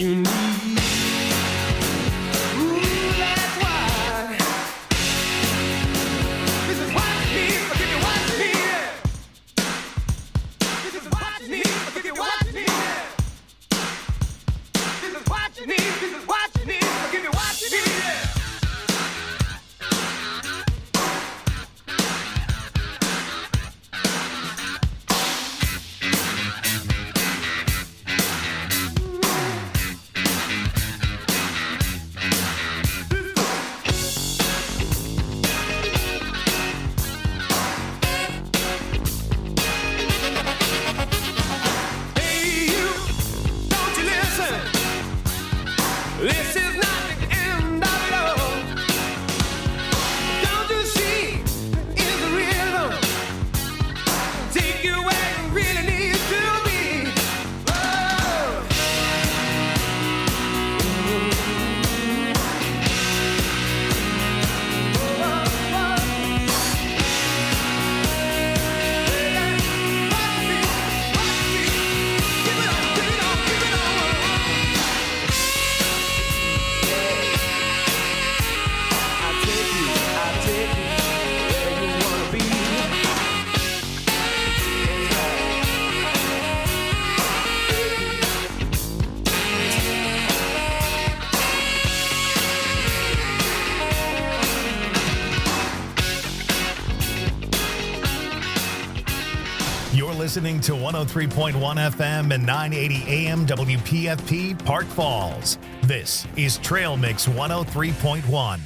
you need. Ooh, that's why. This is what you need. I'll give you what you need. This is what you need. I'll give you what you need. This is what you need. This is what you need. I'll give you what you need. This is not the end of it all. Don't you see? It's the rhythm. Take you where you really need to be. Oh. Give it on, give it on, give it on. I'll take you where you wanna be. You're listening to 103.1 FM and 980 AM WPFP Park Falls. This is Trail Mix 103.1.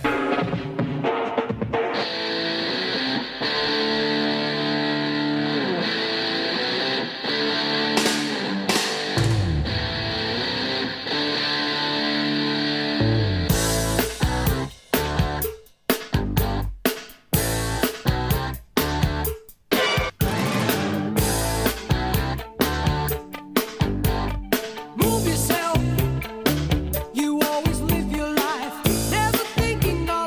Move yourself. You always live your life, never thinking of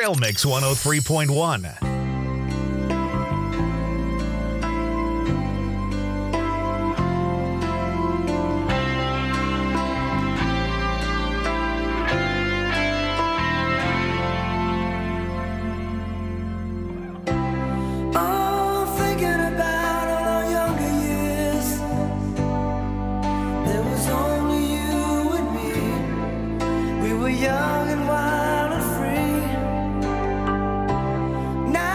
Trail Mix 103.1. Young and wild and free. Now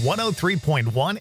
103.1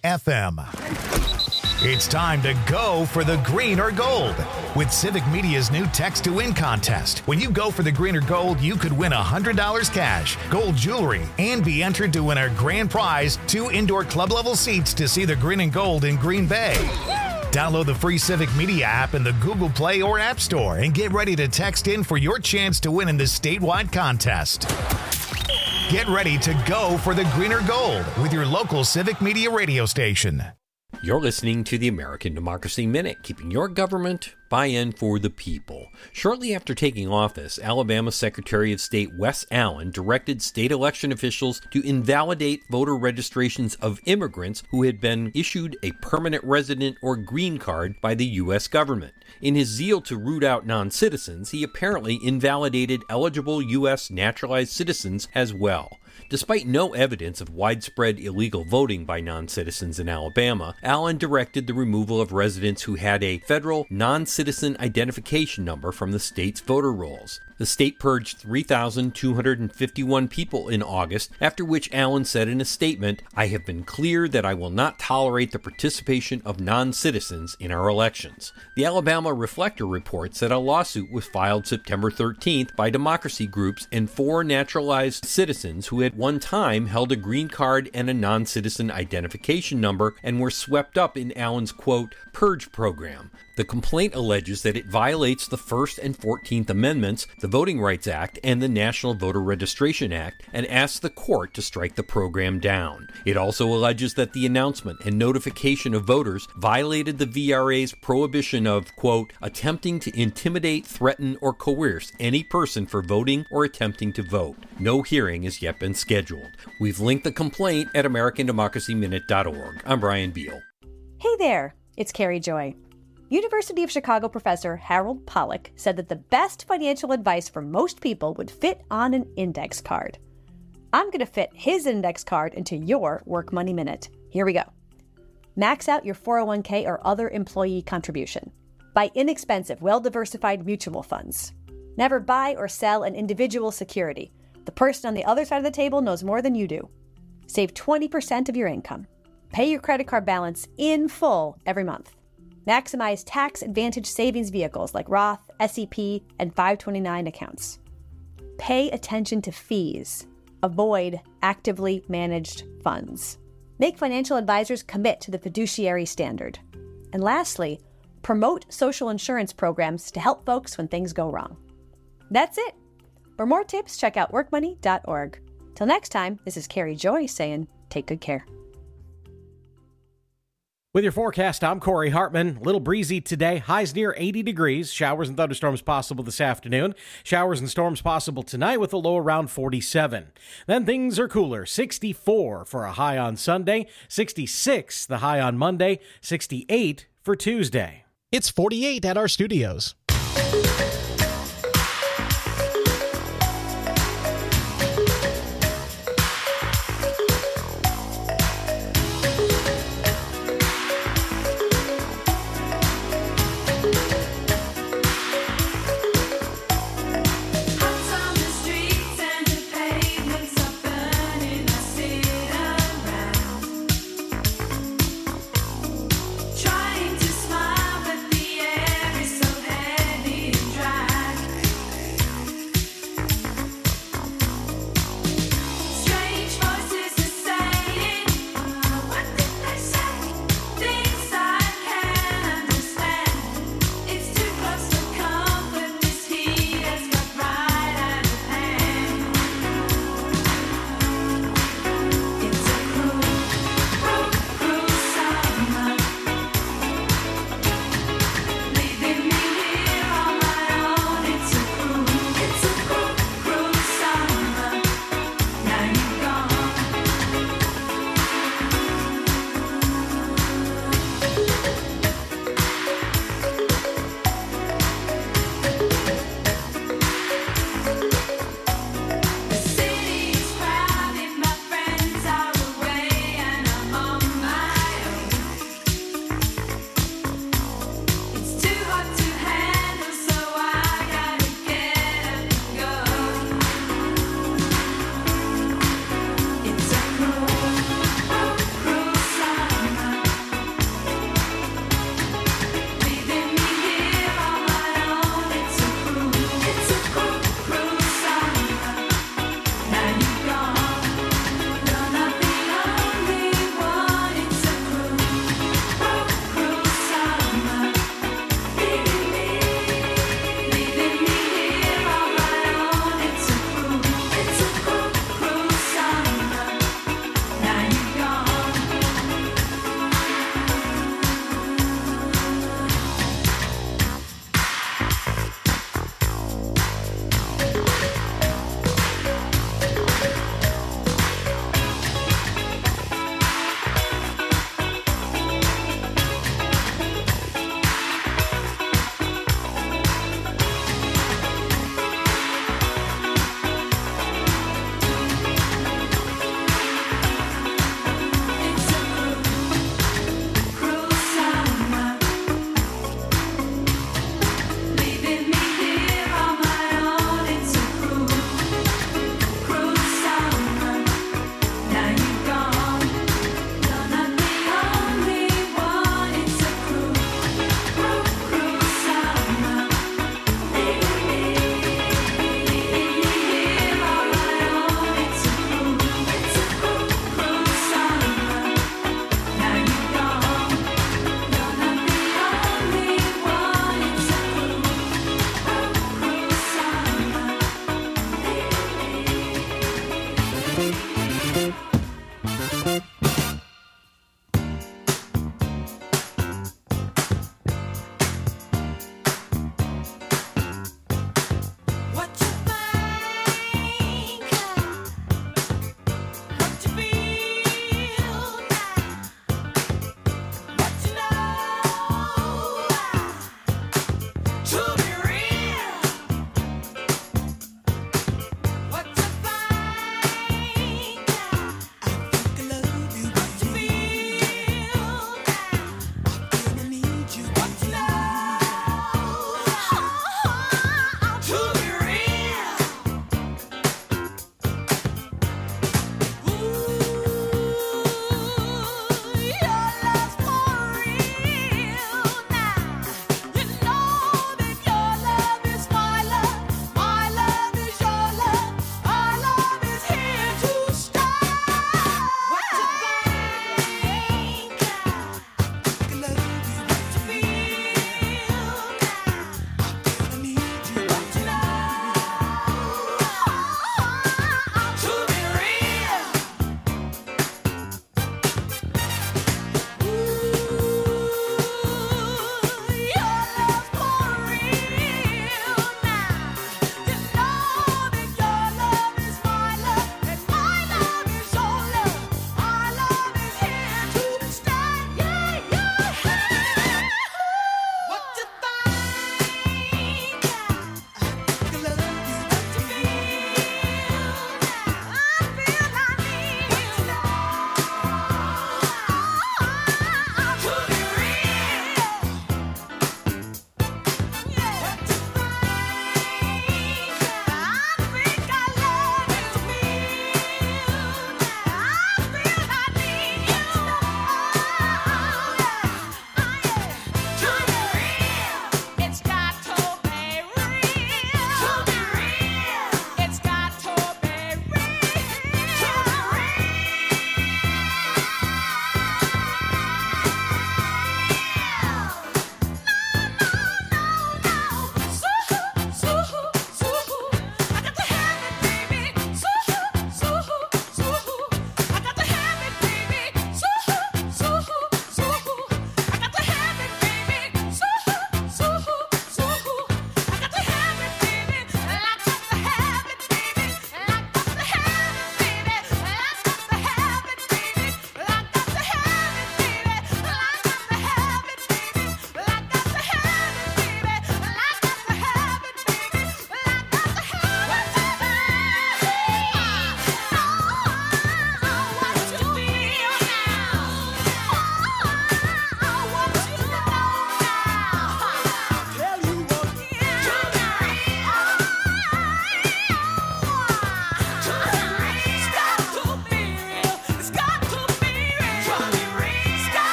FM. It's time to go for the green or gold with Civic Media's new Text to Win contest. When you go for the green or gold, you could win $100 cash, gold jewelry, and be entered to win our grand prize, 2 indoor club level seats to see the green and gold in Green Bay. Download the free Civic Media app in the Google Play or App Store and get ready to text in for your chance to win in this statewide contest. Get ready to go for the green or gold with your local Civic Media radio station. You're listening to the American Democracy Minute, keeping your government by-in for the people. Shortly after taking office, Alabama Secretary of State Wes Allen directed state election officials to invalidate voter registrations of immigrants who had been issued a permanent resident or green card by the U.S. government. In his zeal to root out non-citizens, he apparently invalidated eligible U.S. naturalized citizens as well. Despite no evidence of widespread illegal voting by non-citizens in Alabama, Allen directed the removal of residents who had a federal non-citizen identification number from the state's voter rolls. The state purged 3,251 people in August, after which Allen said in a statement, "I have been clear that I will not tolerate the participation of non-citizens in our elections." The Alabama Reflector reports that a lawsuit was filed September 13th by democracy groups and 4 naturalized citizens who at one time held a green card and a non-citizen identification number and were swept up in Allen's, quote, purge program. The complaint alleges that it violates the First and 14th Amendments, the Voting Rights Act, and the National Voter Registration Act, and asks the court to strike the program down. It also alleges that the announcement and notification of voters violated the VRA's prohibition of, quote, attempting to intimidate, threaten, or coerce any person for voting or attempting to vote. No hearing has yet been scheduled. We've linked the complaint at AmericanDemocracyMinute.org. I'm Brian Beal. Hey there, it's Carrie Joy. University of Chicago professor Harold Pollack said that the best financial advice for most people would fit on an index card. I'm going to fit his index card into your Work Money Minute. Here we go. Max out your 401k or other employee contribution. Buy inexpensive, well-diversified mutual funds. Never buy or sell an individual security. The person on the other side of the table knows more than you do. Save 20% of your income. Pay your credit card balance in full every month. Maximize tax-advantaged savings vehicles like Roth, SEP, and 529 accounts. Pay attention to fees. Avoid actively managed funds. Make financial advisors commit to the fiduciary standard. And lastly, promote social insurance programs to help folks when things go wrong. That's it. For more tips, check out workmoney.org. Till next time, this is Carrie Joy saying, take good care. With your forecast, I'm Corey Hartman. A little breezy today. Highs near 80 degrees. Showers and thunderstorms possible this afternoon. Showers and storms possible tonight with a low around 47. Then things are cooler. 64 for a high on Sunday. 66 the high on Monday. 68 for Tuesday. It's 48 at our studios. Trying to smile, but the air is so heavy.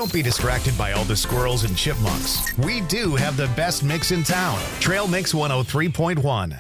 Don't be distracted by all the squirrels and chipmunks. We do have the best mix in town. Trail Mix 103.1.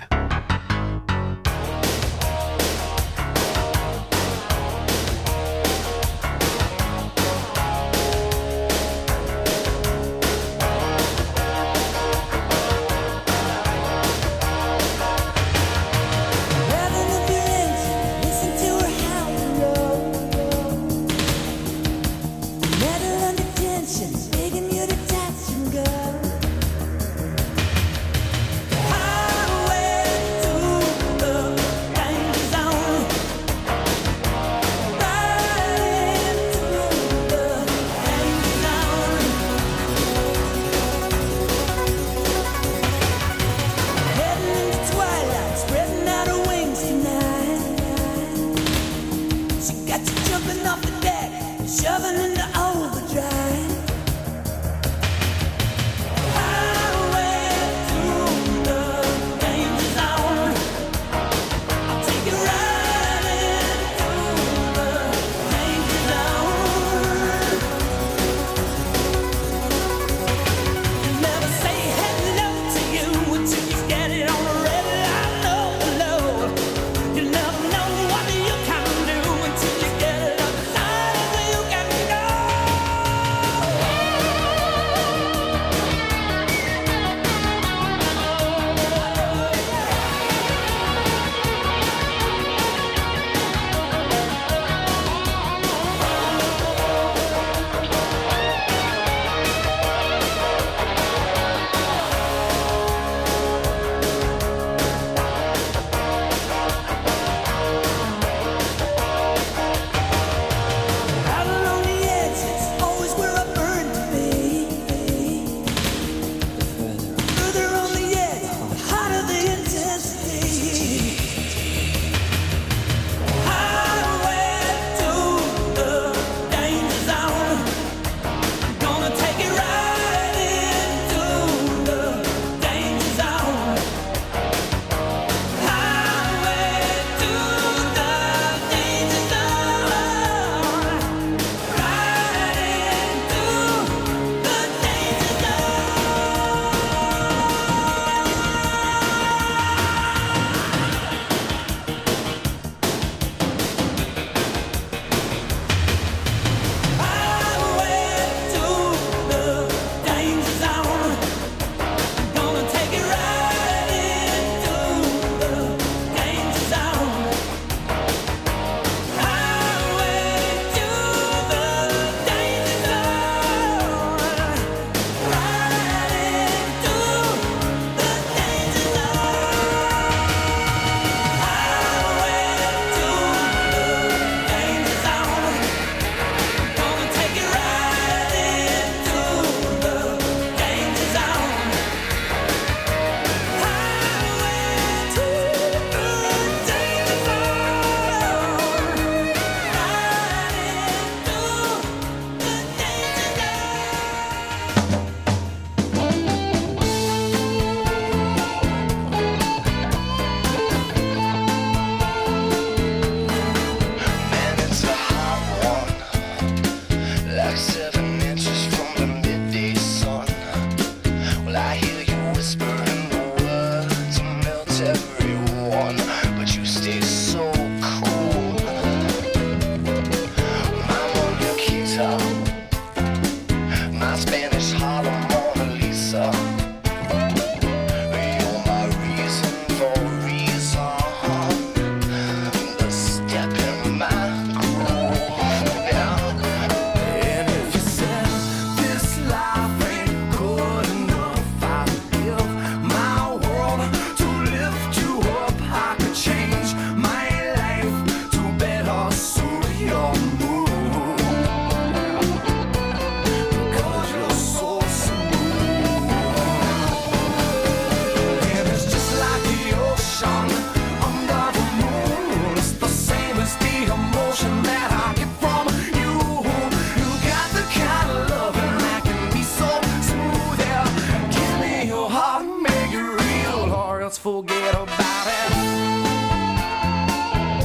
forget about it.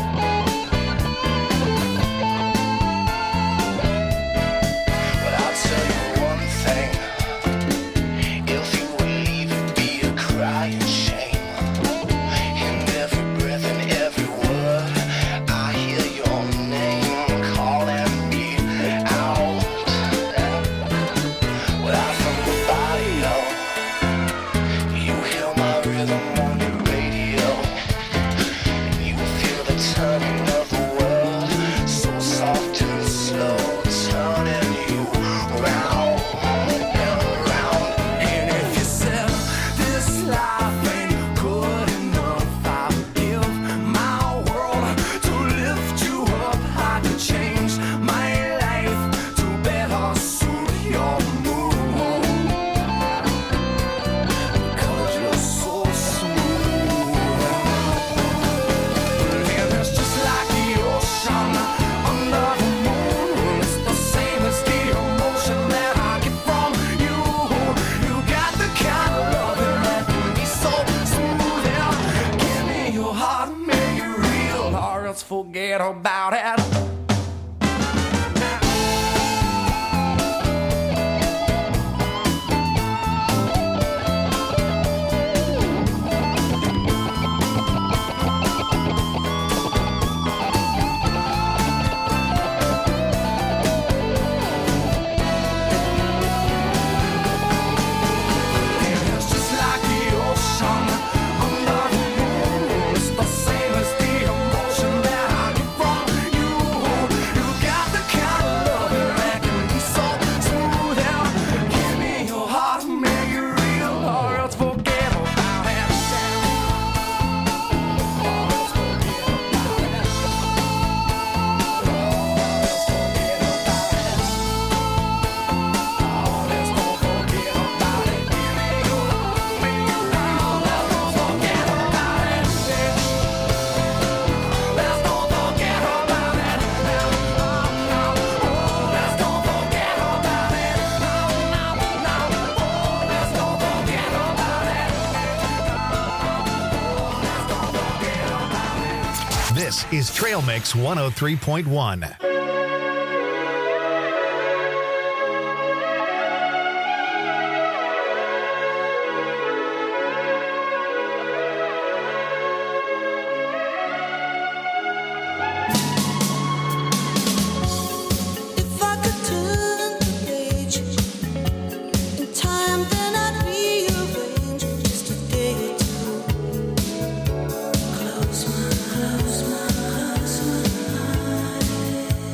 But I'll tell forget about it. This is Trail Mix 103.1. If I could turn the page in time, then I'd rearrange just a day or two. Close my eyes.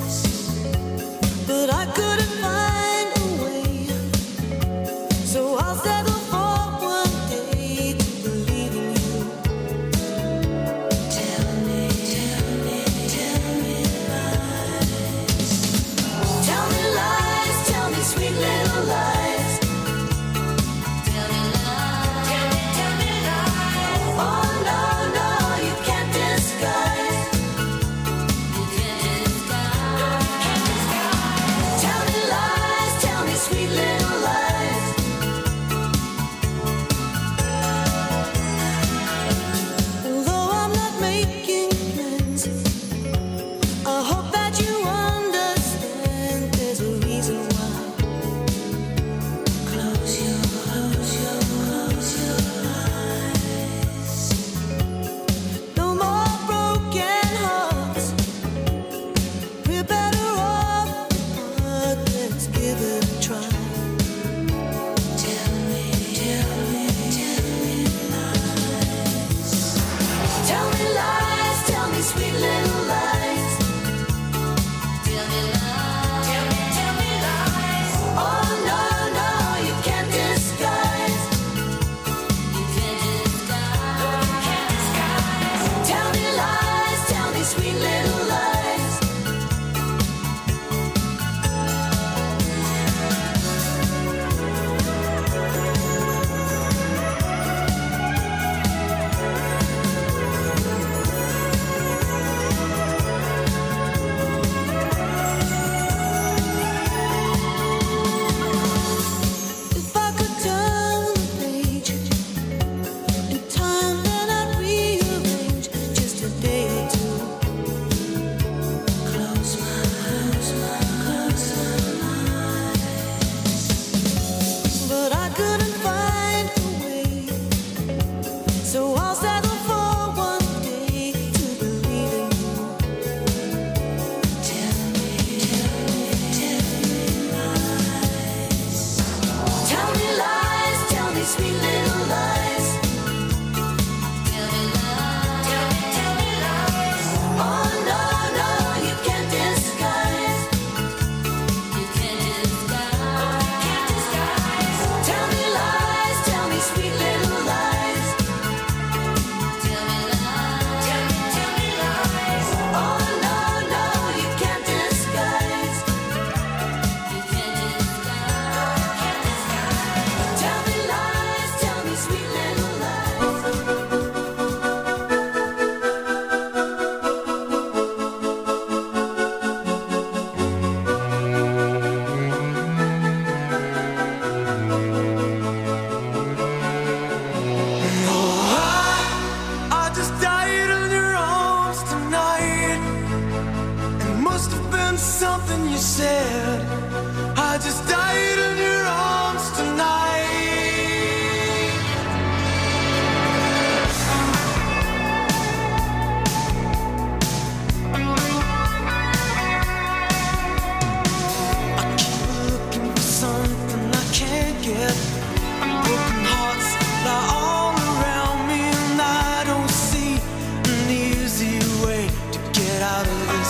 can't get. Broken hearts lie all around me, and I don't see an easy way to get out of this.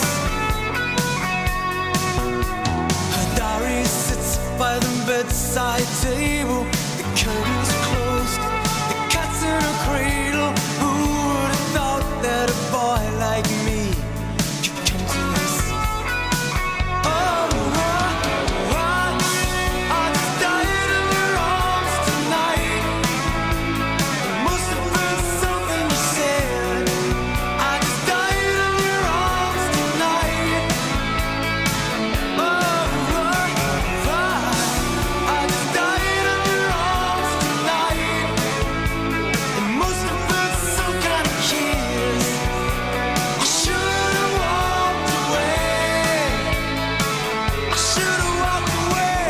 Her diary sits by the bedside table. The curtains closed, the cat's in a cradle. Who would have thought that a boy like me could come to this? Oh, I just died in your arms tonight. It must have been something you said. I just died in your arms tonight. Oh, I just died in your arms tonight. It must have been some kind of kiss. I should have walked away. I should have walked away.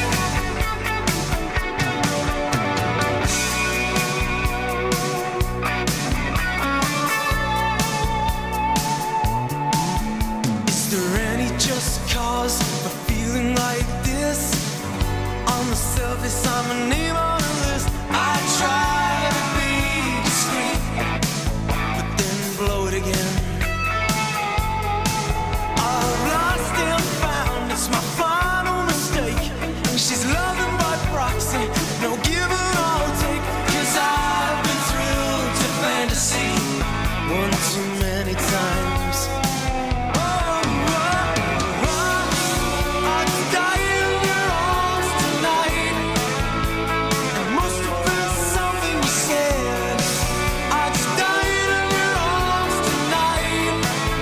Is there any just cause for feeling like this? On the surface, I'm a name on a list. I try to be discreet, but then blow it again. I've lost and found, it's my final mistake. She's loving by proxy, no give and I'll take. 'Cause I've been thrilled to fantasy one too many times. I just died in your arms tonight. It must have been something you said. I just died in your arms tonight.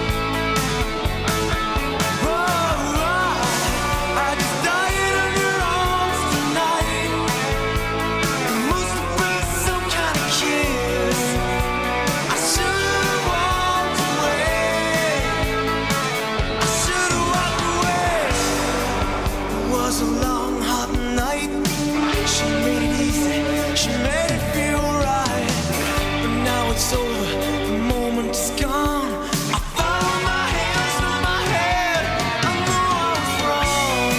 I just died in your arms tonight. It must have been some kind of kiss. I should have walked away. I should have walked away. It was a long, hot night. She made it easy. She made it feel right. But now it's over. The moment is gone. I found my hands through my head. I know I was wrong.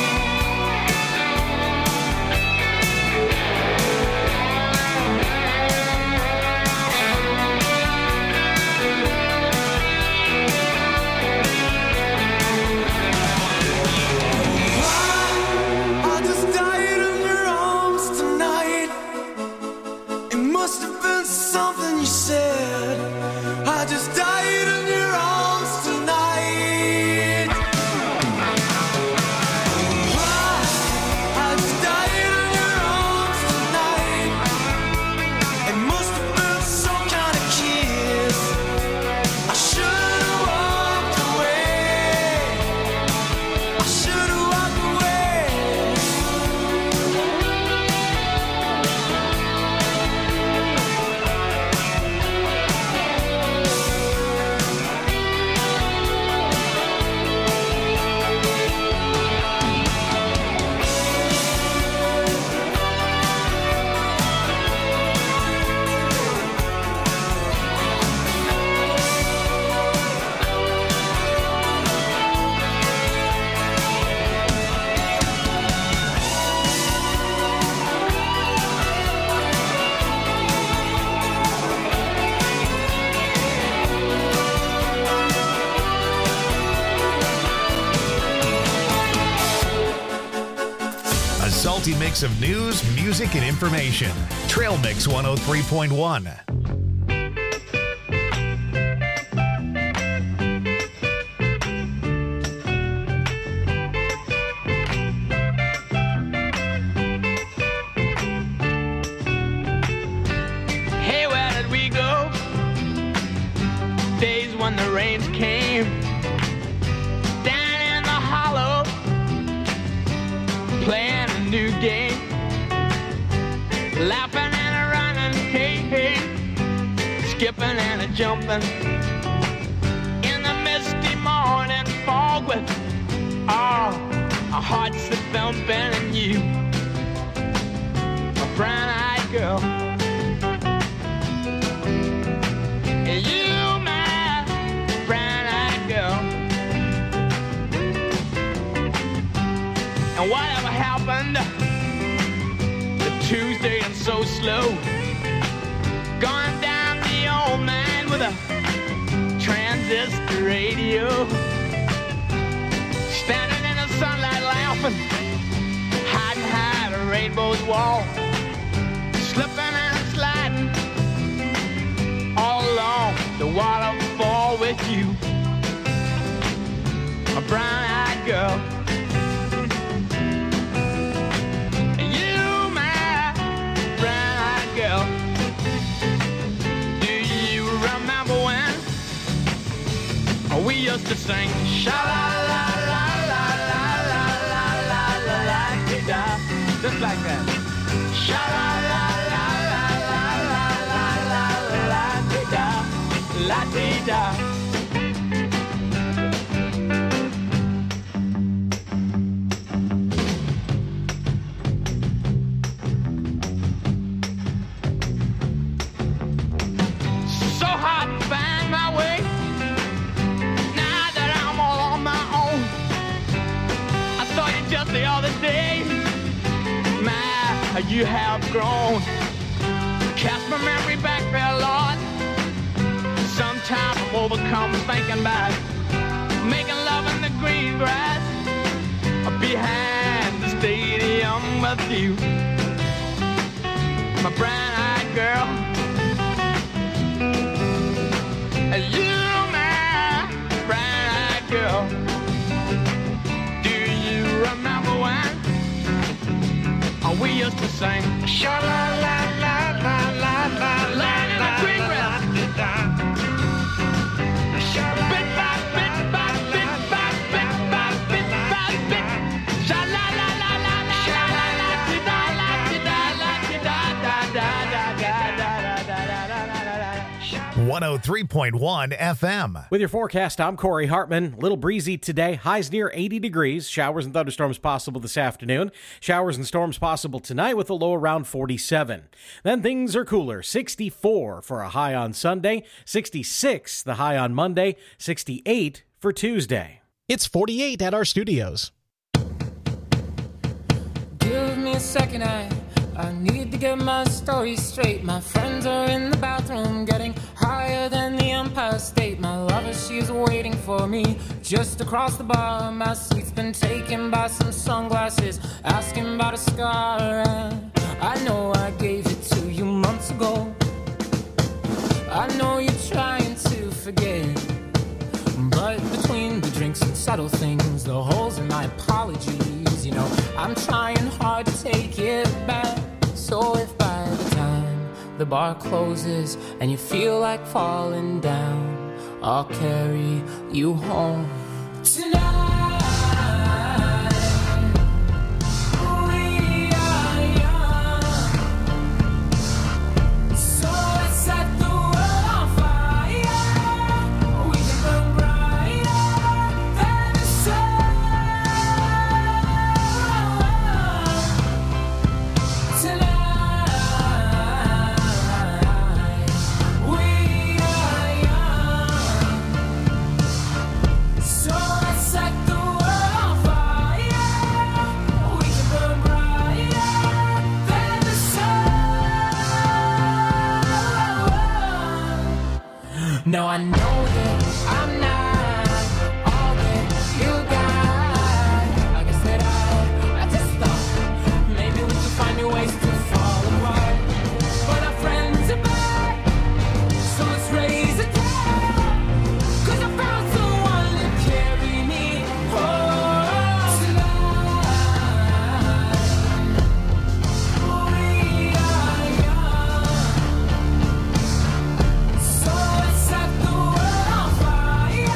I just died in your arms tonight. It must have been something you said. I just died in your arms tonight. I just died in your arms tonight. It must have been some kind of kiss. I should have walked away. I should have walked away. A salty mix of news, music, and information. Trail Mix 103.1. Hey, where did we go? Days when the rains came down in the hollow, playing a new game, laughing and a running, hey, hey, skipping and a jumping in the misty morning fog with our hearts that thumping and you, a brown-eyed girl. You, my brown-eyed girl. And whatever happened so slow. Going down the old man with a transistor radio. Standing in the sunlight laughing, hiding behind a rainbow's wall. Slipping and sliding all along the waterfall with you, a brown-eyed girl. You, my brown-eyed girl. Do you remember when we used to sing sha-la-la-la-la-la-la-la-la-la-la-la-la-la-la-la, just like that. Sha-la-la-la-la-la-la-la-la-la-la-la-la-la. So hard to find my way now that I'm all on my own. I saw you just the other day. My, you have grown. Cast my memory back there, Lord. Sometimes I'm overcome thinking about making love in the green grass behind the stadium with you, my brown-eyed girl. You, my brown-eyed girl. Do you remember when we used to sing sha-la-la-la-la-la-la-la, in the green grass? One 103.1 FM. With your forecast, I'm Corey Hartman. Little breezy today. Highs near 80 degrees. Showers and thunderstorms possible this afternoon. Showers and storms possible tonight with a low around 47. Then things are cooler. 64 for a high on Sunday. 66 the high on Monday. 68 for Tuesday. It's 48 at our studios. Give me a second, I need to get my story straight. My friends are in the bathroom getting higher than the Empire State. My lover, she's waiting for me just across the bar. My seat's been taken by some sunglasses, asking about a scar. And I know I gave it to you months ago. I know you're trying to forget, but between the drinks and subtle things, the holes in my apologies, you know, I'm trying hard to take it back. So if by the time the bar closes and you feel like falling down, I'll carry you home tonight. We are young, so let's set the world on fire. We can burn brighter than the sun tonight. No, I know that I'm not all that you got. I guess that I just thought maybe we could find new ways to fall apart. But our friends are back, so let's raise a toast. 'Cause I found someone to carry me home tonight. We are young, so let's set the world on fire.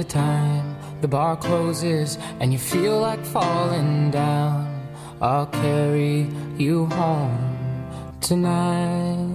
time the bar closes and you feel like falling down, I'll carry you home tonight.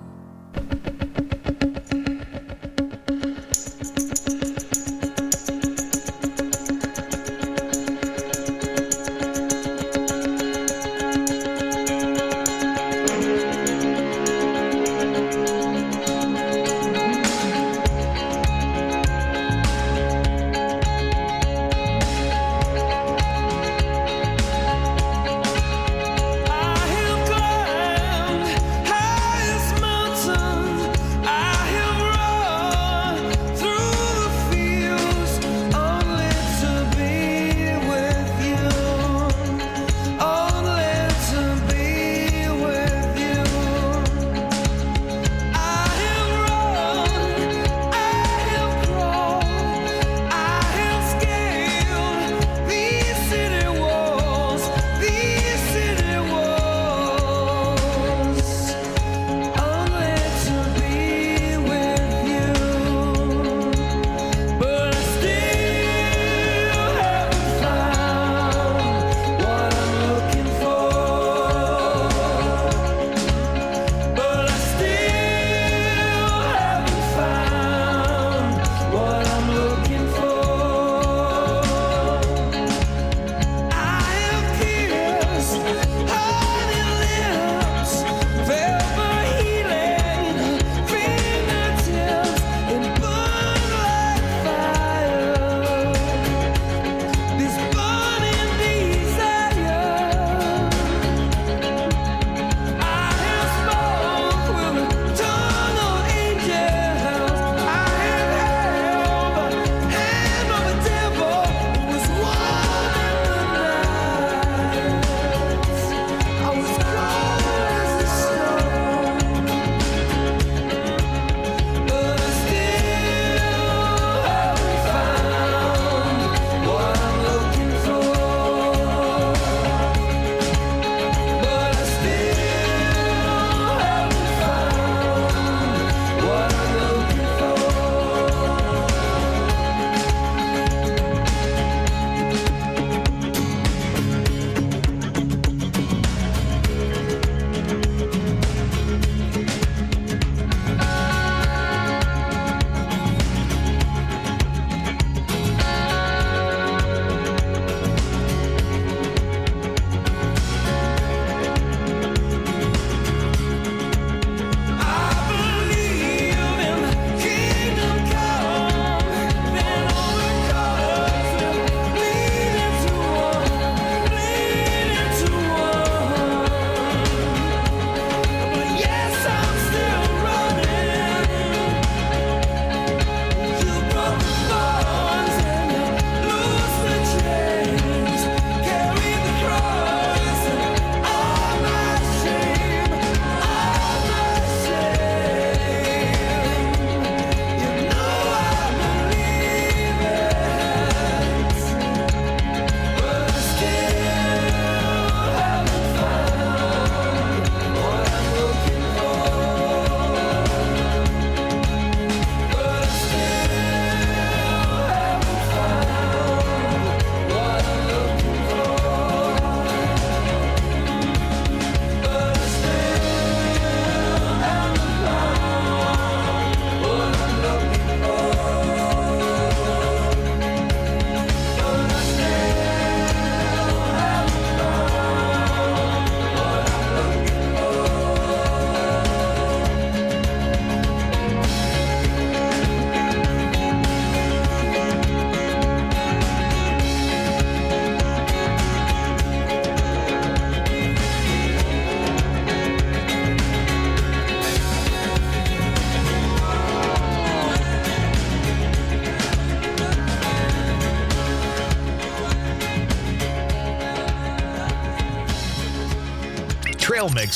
Trail Mix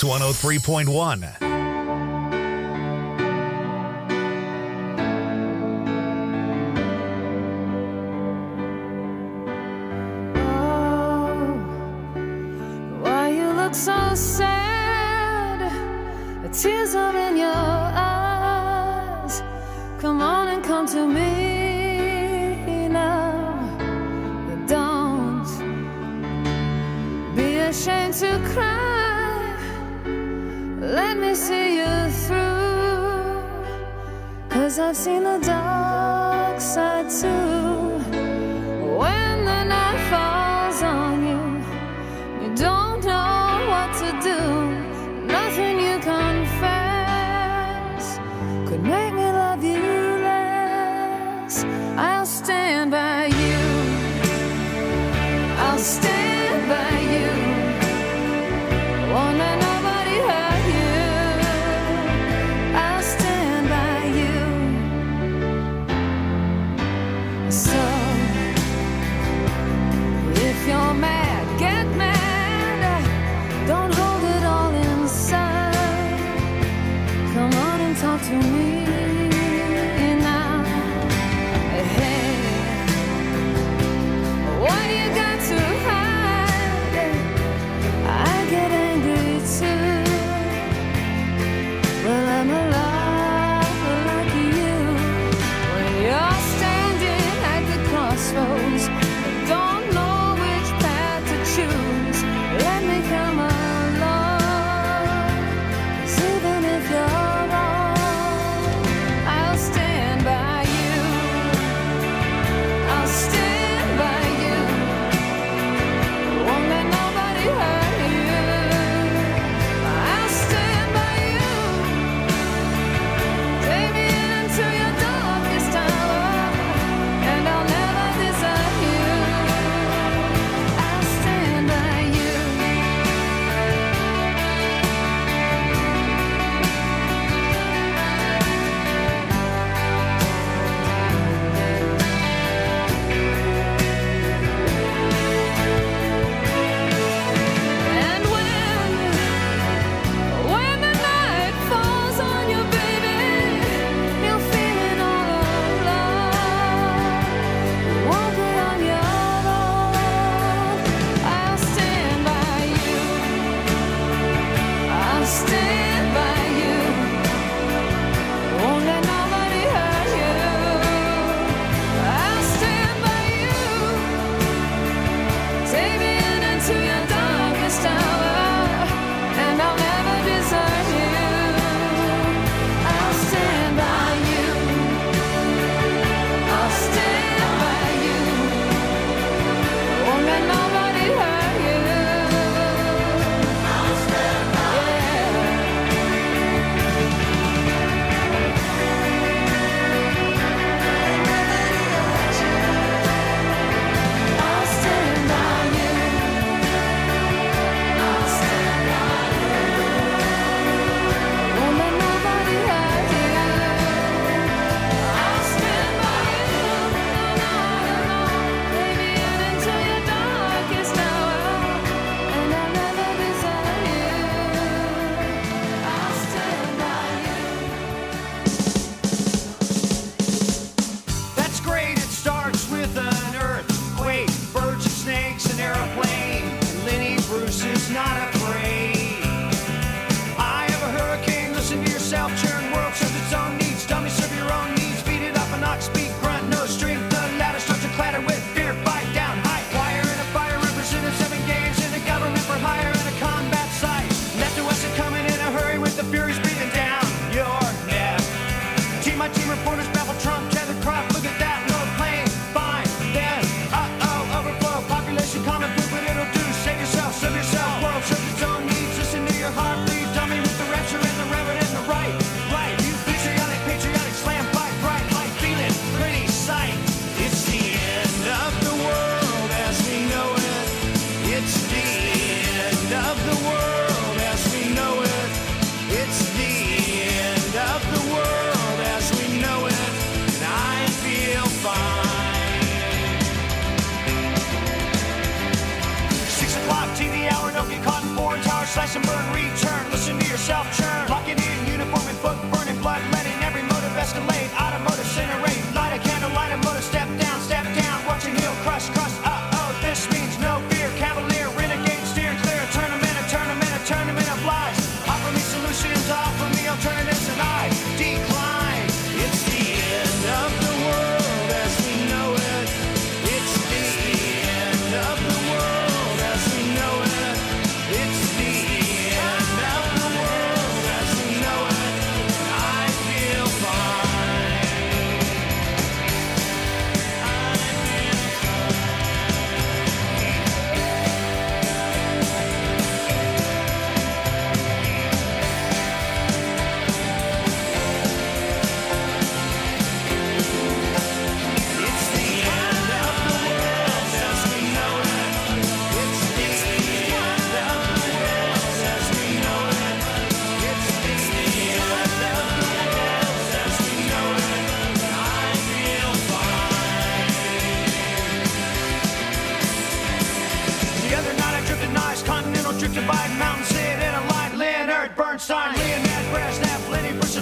103.1. So sad, the tears are in your eyes. Come on and come to me ashamed to cry. Let me see you through, 'cause I've seen the dark side too. When the night falls on you, you don't know what to do. Nothing you confess could make me love you less. I'll stand by you. I'll stand by you. Won't let nobody hurt you. I'll stand by you. So if you're mad, get mad. Don't hold it all inside. Come on and talk to me now. Hey, what do you got to hide? I get angry too. Well, I'm alive like you. When you're standing at the crossroads, don't know which path to choose. Let me come along. 'Cause even if you're wrong, I'll stand by you. I'll stand by you. Won't let nobody hurt you. I'll stand by you. Take me into your darkest hour, and I'll never desert you. I'll stand by you. And when the night falls on you, baby, you're feeling all alone. You won't be on your own. I'll stand by you. I'll stand by you. Won't let nobody hurt you. I'll stand by you. Take me into your darkest hour, and I'll never desert you. I'll stand by you. I'll stand by you. Won't let nobody hurt you. I'll stand by you. I'll stand by you. I'll stand by you. Won't let nobody hurt you. I'll stand by you. No, take me into your darkest hour, and I'll never desert you. I'll stand by you. That's great, it starts with an earthquake, birds and snakes, an airplane, and Lenny Bruce is not afraid. Eye of a hurricane, listen to yourself, churn, world serves its own needs, dummy serve your own needs, beat it up an ox, speak, grunt, no strength, the ladder starts to clatter with fear, fight down, high wire and a fire, represented 7 games in the government for hire and a combat site. Left to us are coming in a hurry with the furies breathing down your neck. Team by team reporters babble Trump, tether crop, look at that, no plane, fine, then, overflow, population common poop, what it'll do, save yourself, serve yourself, world serves its own needs, listen to your heart, bleed, dummy with the rapture and the reverend and the right, you patriotic, slam, fight, bright, light, feel it, pretty sight, it's the end of the world as we know it, it's the end of the world as we know it, it's the end of the world as we know it, and I feel fine. 6 o'clock, TV hour, don't get caught in foreign tower, slash and burn, return, listen to yourself churn, locking in, uniform and book, burning blood, letting every motive escalate, automotive incinerate, light a candle, light a motor, step down, watching heel, crush, this means no fear, cavalier, renegade, steering clear, a tournament of lies, offer me solutions, offer me alternatives, and I decline. It's the end of the world as we know it. It's the end of the world as we know it.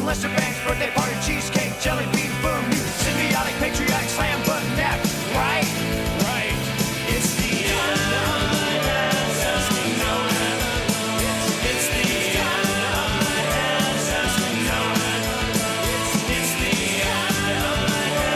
and Lester Bangs, birthday party, cheesecake, jelly bean, food.